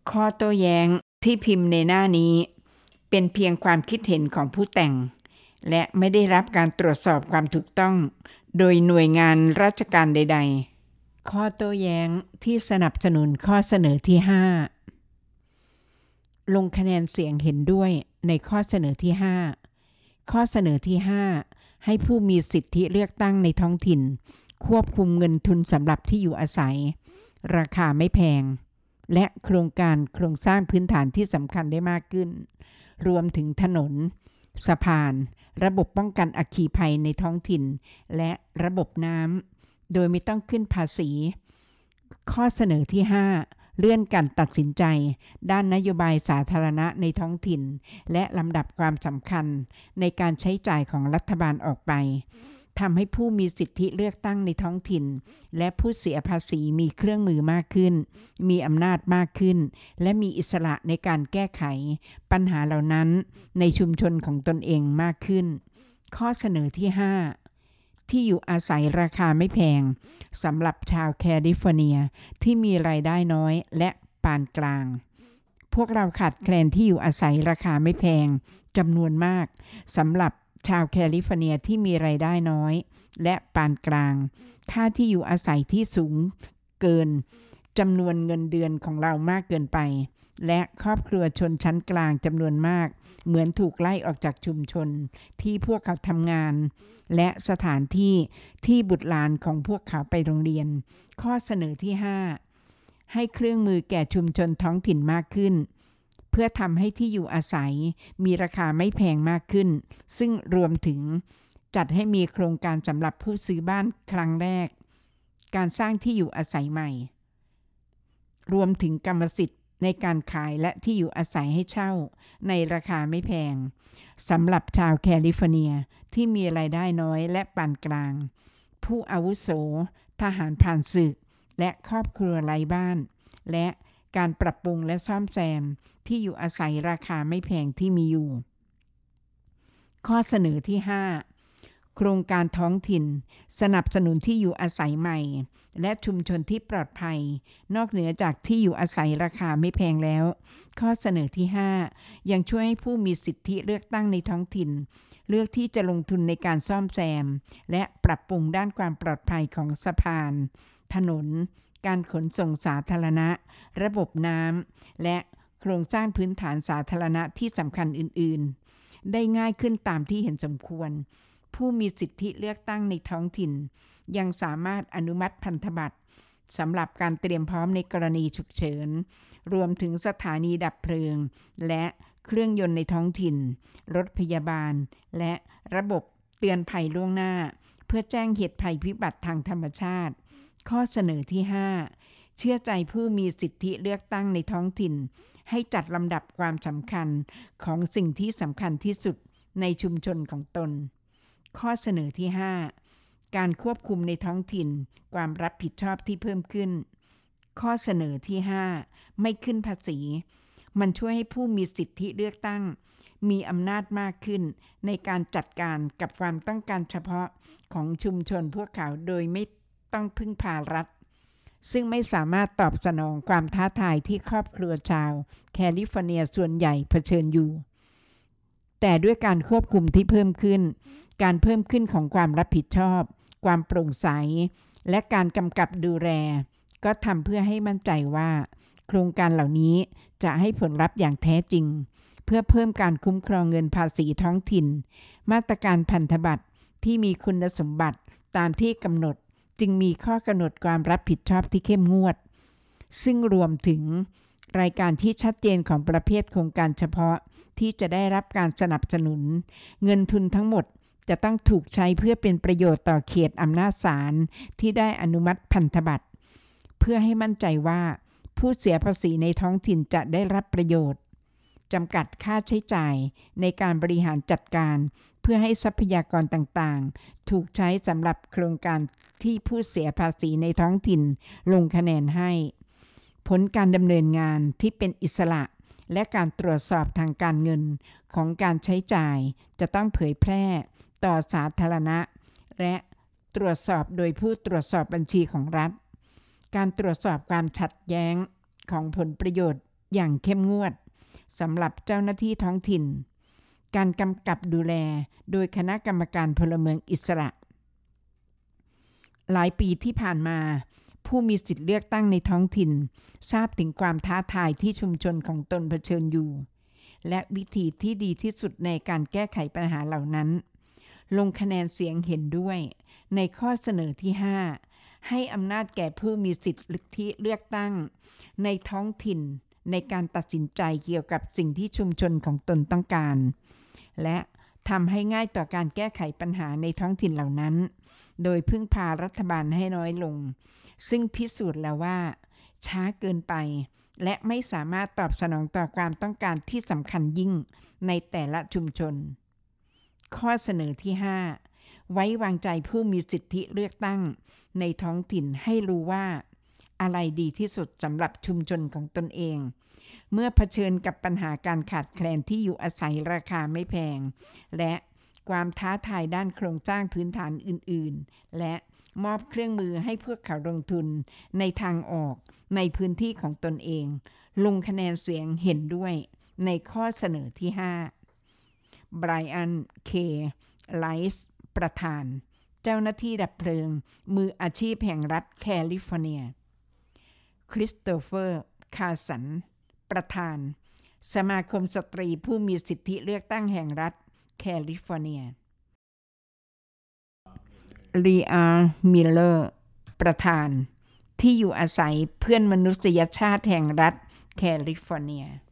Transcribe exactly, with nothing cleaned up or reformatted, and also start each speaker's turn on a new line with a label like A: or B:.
A: ข้อโต้แย้งที่พิมพ์ในหน้านี้เป็นเพียงความคิดเห็นของผู้แต่งและไม่ได้รับการตรวจสอบความถูกต้องโดยหน่วยงานราชการใดๆข้อโต้แย้งที่สนับสนุนข้อเสนอที่ห้าลงคะแนนเสียงเห็นด้วยในข้อเสนอที่ห้าข้อเสนอที่ห้าให้ผู้มีสิทธิเลือกตั้งในท้องถิ่นควบคุมเงินทุนสำหรับที่อยู่อาศัยราคาไม่แพงและโครงการโครงสร้างพื้นฐานที่สำคัญได้มากขึ้นรวมถึงถนนสะพานระบบป้องกันอัคคีภัยในท้องถิ่นและระบบน้ำโดยไม่ต้องขึ้นภาษีข้อเสนอที่ห้าเลื่อนการตัดสินใจด้านนโยบายสาธารณะในท้องถิ่นและลำดับความสำคัญในการใช้จ่ายของรัฐบาลออกไปทำให้ผู้มีสิทธิเลือกตั้งในท้องถิ่นและผู้เสียภาษีมีเครื่องมือมากขึ้นมีอำนาจมากขึ้นและมีอิสระในการแก้ไขปัญหาเหล่านั้นในชุมชนของตนเองมากขึ้นข้อเสนอที่ห้าที่อยู่อาศัยราคาไม่แพงสำหรับชาวแคลิฟอร์เนียที่มีรายได้น้อยและปานกลางพวกเราขาดแคลนที่อยู่อาศัยราคาไม่แพงจำนวนมากสำหรับชาวแคลิฟอร์เนียที่มีรายได้น้อยและปานกลางค่าที่อยู่อาศัยที่สูงเกินจำนวนเงินเดือนของเรามากเกินไปและครอบครัวชนชั้นกลางจำนวนมากเหมือนถูกไล่ออกจากชุมชนที่พวกเขาทำงานและสถานที่ที่บุตรหลานของพวกเขาไปโรงเรียนข้อเสนอที่ห้าให้เครื่องมือแก่ชุมชนท้องถิ่นมากขึ้นเพื่อทำให้ที่อยู่อาศัยมีราคาไม่แพงมากขึ้นซึ่งรวมถึงจัดให้มีโครงการสำหรับผู้ซื้อบ้านครั้งแรกการสร้างที่อยู่อาศัยใหม่รวมถึงกรรมสิทธิ์ในการขายและที่อยู่อาศัยให้เช่าในราคาไม่แพงสำหรับชาวแคลิฟอร์เนียที่มีรายได้น้อยและปานกลางผู้อาวุโสทหารผ่านศึกและครอบครัวไร้บ้านและการปรับปรุงและซ่อมแซมที่อยู่อาศัยราคาไม่แพงที่มีอยู่ข้อเสนอที่ห้าโครงการท้องถิ่นสนับสนุนที่อยู่อาศัยใหม่และชุมชนที่ปลอดภัยนอกเหนือจากที่อยู่อาศัยราคาไม่แพงแล้วข้อเสนอที่ห้ายังช่วยให้ผู้มีสิทธิเลือกตั้งในท้องถิ่นเลือกที่จะลงทุนในการซ่อมแซมและปรับปรุงด้านความปลอดภัยของสะพานถนนการขนส่งสาธารณะระบบน้ำและโครงสร้างพื้นฐานสาธารณะที่สำคัญอื่นๆได้ง่ายขึ้นตามที่เห็นสมควรผู้มีสิทธิเลือกตั้งในท้องถิ่นยังสามารถอนุมัติพันธบัตรสำหรับการเตรียมพร้อมในกรณีฉุกเฉินรวมถึงสถานีดับเพลิงและเครื่องยนต์ในท้องถิ่นรถพยาบาลและระบบเตือนภัยล่วงหน้าเพื่อแจ้งเหตุภัยพิบัติทางธรรมชาติข้อเสนอที่ห้าเชื่อใจผู้มีสิทธิเลือกตั้งในท้องถิ่นให้จัดลำดับความสำคัญของสิ่งที่สำคัญที่สุดในชุมชนของตนข้อเสนอที่ห้าการควบคุมในท้องถิ่นความรับผิดชอบที่เพิ่มขึ้นข้อเสนอที่ห้าไม่ขึ้นภาษีมันช่วยให้ผู้มีสิทธิเลือกตั้งมีอำนาจมากขึ้นในการจัดการกับความต้องการเฉพาะของชุมชนพวกเขาโดยไม่ต้องพึ่งพารัฐซึ่งไม่สามารถตอบสนองความท้าทายที่ครอบครัวชาวแคลิฟอร์เนียส่วนใหญ่เผชิญอยู่แต่ด้วยการควบคุมที่เพิ่มขึ้นการเพิ่มขึ้นของความรับผิดชอบความโปร่งใสและการกำกับดูแลก็ทำเพื่อให้มั่นใจว่าโครงการเหล่านี้จะให้ผลลัพธ์อย่างแท้จริงเพื่อเพิ่มการคุ้มครองเงินภาษีท้องถิ่นมาตรการพันธบัตรที่มีคุณสมบัติตามที่กำหนดจึงมีข้อกำหนดความรับผิดชอบที่เข้มงวดซึ่งรวมถึงรายการที่ชัดเจนของประเภทโครงการเฉพาะที่จะได้รับการสนับสนุนเงินทุนทั้งหมดจะต้องถูกใช้เพื่อเป็นประโยชน์ต่อเขตอำนาจศาลที่ได้อนุมัติพันธบัตรเพื่อให้มั่นใจว่าผู้เสียภาษีในท้องถิ่นจะได้รับประโยชน์จำกัดค่าใช้จ่ายในการบริหารจัดการเพื่อให้ทรัพยากรต่างๆถูกใช้สำหรับโครงการที่ผู้เสียภาษีในท้องถิ่นลงคะแนนให้ผลการดำเนินงานที่เป็นอิสระและการตรวจสอบทางการเงินของการใช้จ่ายจะต้องเผยแพร่ต่อสาธารณะและตรวจสอบโดยผู้ตรวจสอบบัญชีของรัฐการตรวจสอบความขัดแย้งของผลประโยชน์อย่างเข้มงวดสำหรับเจ้าหน้าที่ท้องถิ่นการกำกับดูแลโดยคณะกรรมการพลเมืองอิสระหลายปีที่ผ่านมาผู้มีสิทธิเลือกตั้งในท้องถิ่นทราบถึงความท้าทายที่ชุมชนของตนเผชิญอยู่และวิธีที่ดีที่สุดในการแก้ไขปัญหาเหล่านั้นลงคะแนนเสียงเห็นด้วยในข้อเสนอที่ห้าให้อำนาจแก่ผู้มีสิทธิเลือกตั้งในท้องถิ่นในการตัดสินใจเกี่ยวกับสิ่งที่ชุมชนของตนต้องการและทำให้ง่ายต่อการแก้ไขปัญหาในท้องถิ่นเหล่านั้นโดยพึ่งพารัฐบาลให้น้อยลงซึ่งพิสูจน์แล้วว่าช้าเกินไปและไม่สามารถตอบสนองต่อความต้องการที่สำคัญยิ่งในแต่ละชุมชนข้อเสนอที่ห้าไว้วางใจผู้มีสิทธิเลือกตั้งในท้องถิ่นให้รู้ว่าอะไรดีที่สุดสำหรับชุมชนของตนเองเมื่อเผชิญกับปัญหาการขาดแคลนที่อยู่อาศัยราคาไม่แพงและความท้าทายด้านโครงสร้างพื้นฐานอื่นๆและมอบเครื่องมือให้พวกเขาลงทุนในทางออกในพื้นที่ของตนเองลงคะแนนเสียงเห็นด้วยในข้อเสนอที่ห้าไบรอัน เค ไลส์ประธานเจ้าหน้าที่ดับเพลิงมืออาชีพแห่งรัฐแคลิฟอร์เนียคริสโตเฟอร์คาสันประธานสมาคมสตรีผู้มีสิทธิเลือกตั้งแห่งรัฐแคลิฟอร์เนียลีอาร์มิลเลอร์ประธานที่อยู่อาศัยเพื่อนมนุษยชาติแห่งรัฐแคลิฟอร์เนีย